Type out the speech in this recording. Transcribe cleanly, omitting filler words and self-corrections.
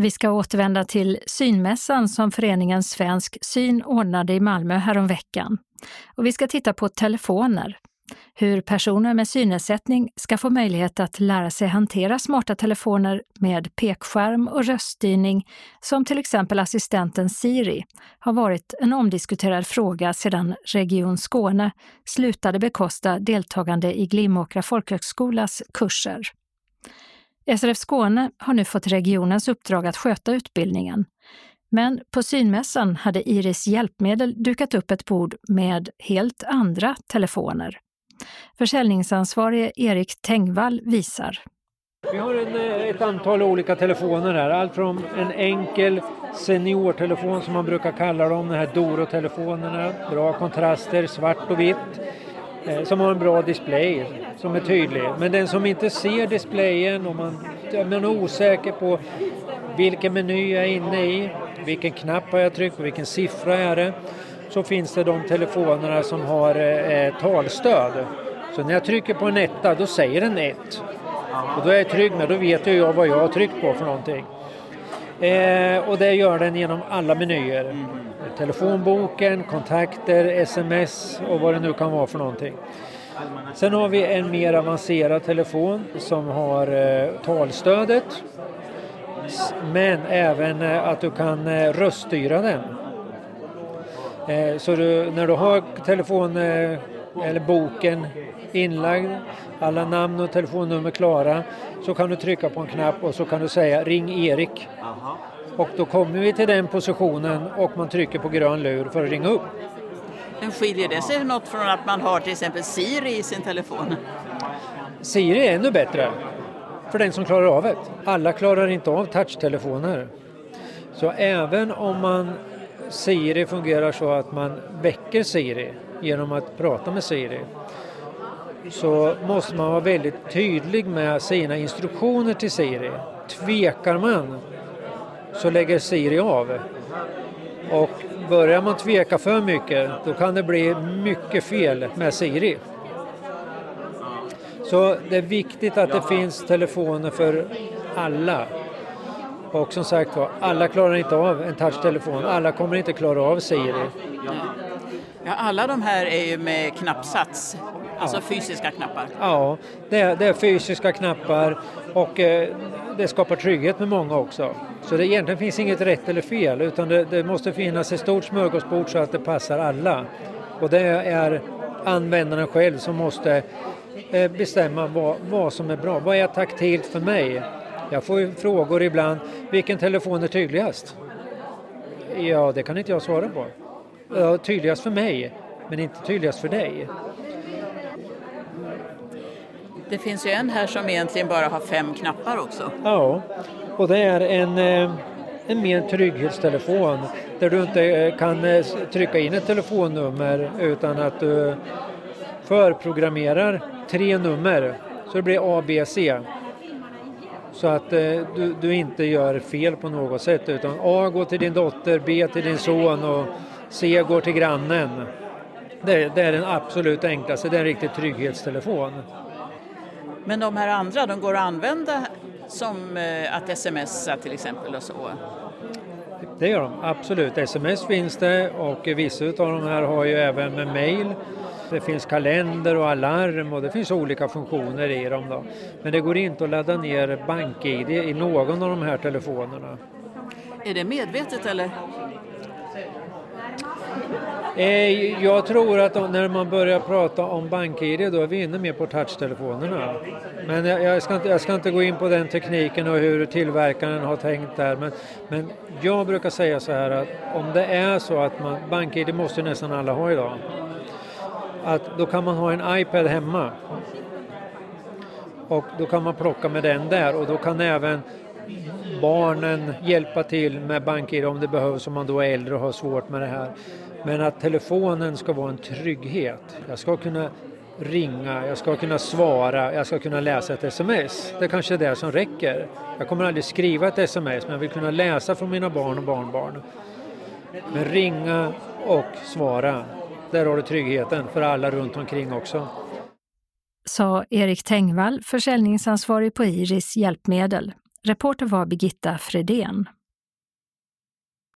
Vi ska återvända till synmässan som föreningen Svensk Syn ordnade i Malmö häromveckan. Och vi ska titta på telefoner. Hur personer med synnedsättning ska få möjlighet att lära sig hantera smarta telefoner med pekskärm och röststyrning, som till exempel assistenten Siri, har varit en omdiskuterad fråga sedan Region Skåne slutade bekosta deltagande i Glimåkra folkhögskolas kurser. SRF Skåne har nu fått regionens uppdrag att sköta utbildningen. Men på synmässan hade Iris hjälpmedel dukat upp ett bord med helt andra telefoner. Försäljningsansvarig Erik Tengvall visar. Vi har ett antal olika telefoner här. Allt från en enkel seniortelefon som man brukar kalla dem, de här Doro-telefonerna. Bra kontraster, svart och vitt. Som har en bra display som är tydlig. Men den som inte ser displayen och man är osäker på vilken meny jag är inne i, vilken knapp har jag tryckt på, vilken siffra är det, så finns det de telefonerna som har talstöd. Så när jag trycker på en etta, då säger den 1. Och då är jag trygg med, då vet jag vad jag har tryckt på för någonting. Och det gör den genom alla menyer. Telefonboken, kontakter, sms och vad det nu kan vara för någonting. Sen har vi en mer avancerad telefon som har talstödet. Men även att du kan röststyra den. Så när du har telefon eller boken inlagd, alla namn och telefonnummer klara, så kan du trycka på en knapp och så kan du säga ring Erik. Och då kommer vi till den positionen och man trycker på grön lur för att ringa upp. Men skiljer det sig något från att man har till exempel Siri i sin telefon? Siri är ännu bättre för den som klarar av det. Alla klarar inte av touchtelefoner. Så även om Siri fungerar så att man väcker Siri genom att prata med Siri, så måste man vara väldigt tydlig med sina instruktioner till Siri. Tvekar man så lägger Siri av. Och börjar man tveka för mycket, då kan det bli mycket fel med Siri. Så det är viktigt att det finns telefoner för alla. Och som sagt, alla klarar inte av en touchtelefon. Alla kommer inte klara av Siri. Ja, alla de här är ju med knappsats, alltså fysiska knappar. Ja, det är fysiska knappar och det skapar trygghet med många också. Så det egentligen finns inget rätt eller fel, utan det måste finnas ett stort smörgåsbord så att det passar alla. Och det är användaren själv som måste bestämma vad som är bra. Vad är taktilt för mig? Jag får ju frågor ibland, vilken telefon är tydligast? Ja, det kan inte jag svara på. Ja, tydligast för mig, men inte tydligast för dig. Det finns ju en här som egentligen bara har 5 knappar också. Ja, och det är en mer trygghetstelefon där du inte kan trycka in ett telefonnummer utan att du förprogrammerar 3 nummer så det blir A, B, C. Så att du inte gör fel på något sätt, utan A går till din dotter, B till din son och C går till grannen. Det är den absolut enklaste, det är en riktig trygghetstelefon. Men de här andra, de går att använda som att smsa till exempel och så? Det gör de, absolut. Sms finns det och vissa av de här har ju även med mail. Det finns kalender och alarm och det finns olika funktioner i dem då. Men det går inte att ladda ner BankID i någon av de här telefonerna. Är det medvetet eller? Jag tror att när man börjar prata om BankID då är vi inne mer på touchtelefonerna. Men jag ska inte gå in på den tekniken och hur tillverkaren har tänkt där. Men jag brukar säga så här att om det är så att BankID måste nästan alla ha idag. Att då kan man ha en iPad hemma. Och då kan man plocka med den där och då kan även barnen hjälpa till med BankID om det behövs om man då är äldre och har svårt med det här. Men att telefonen ska vara en trygghet. Jag ska kunna ringa, jag ska kunna svara, jag ska kunna läsa ett sms. Det kanske är det som räcker. Jag kommer aldrig skriva ett sms, men jag vill kunna läsa från mina barn och barnbarn. Men ringa och svara, där har du tryggheten för alla runt omkring också. Sa Erik Tengvall, försäljningsansvarig på Iris hjälpmedel. Reporter var Birgitta Fredén.